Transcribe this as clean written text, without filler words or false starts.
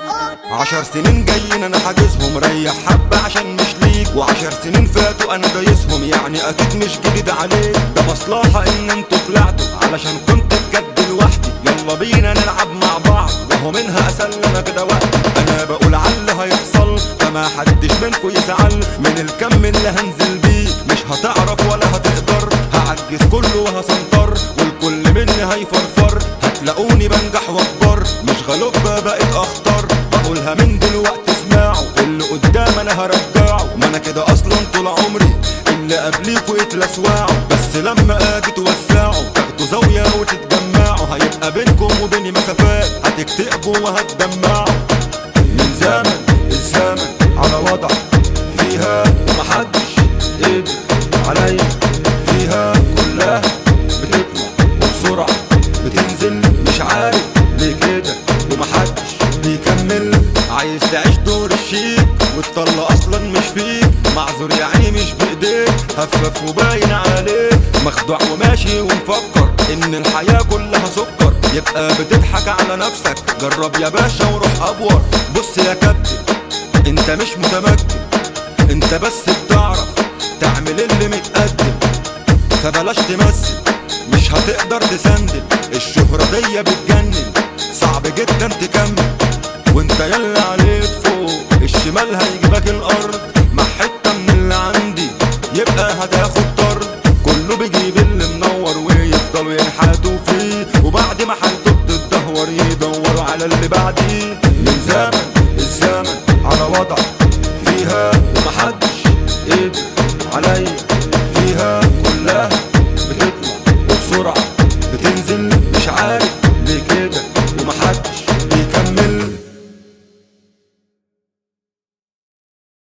10 سنين جايين انا حاجزهم، ريح حبة عشان مش ليك، و10 سنين فاتوا انا دايسهم، يعني اكيد مش جديد عليك. ده مصلحة ان انتوا طلعتوا علشان كنت بجد لوحدي، يلا بينا نلعب مع بعض وهو منها اسلم كده وقتي. انا بقول عاللي هيحصل فما حدش منكوا يزعل من الكم اللي هنزل بيه، مش هتعرف ولا هتقدر، هعجز كله وهسنطر والكل مني هيفرفر، هتلاقوني بنجح واكبر، مش غلوب بقيت اخطر. بقولها من دلوقتي اسمعوا، اللي قدام انا هرجعه، ما انا كده اصلا طول عمري، اللي قبليكوا يتلسوعوا، بس لما اجي توسعوا تاخدوا زاوية وتتجمعوا، هيبقى بينكم وبيني مسافات، هتكتئبوا وهتدمعوا. من زمن الزمن على وضع فيها ومحدش قدر عليا فيها، كلها بتطلع وبسرعة بتنزل، مش عارف ليه كده ومحدش بيكمل. عايز تعيش دور الشيك والطلة اصلا مش فيك، معذور يعني مش بايديك، هفف وباين عليك، مخدوع وماشي ومفكر ان الحياة كلها سكر، يبقى بتضحك على نفسك، جرب يا باشا وروح ابور. بص يا كابتن انت مش متمكن، انت بس بتعرف تعمل اللي متقدم، فبلاش تمثل مش هتقدر تسندل، الشهرة دي بتجنن صعب جدا تكمل، وانت يلا عليك فوق الشمال هيجيبك الارض، مع حتة من اللي عندي يبقى هتاخد طرد، كله بيجيب اللي منور ويفضلوا ينحتوا فيه، وبعد ما حالته بتتدهور يدوروا على اللي بعديه. من زمن الزمن على وضع فيها ومحدش قدر عليا فيها، كلها بتطلع وبسرعة بتنزل، مش عارف ليه كده ومحدش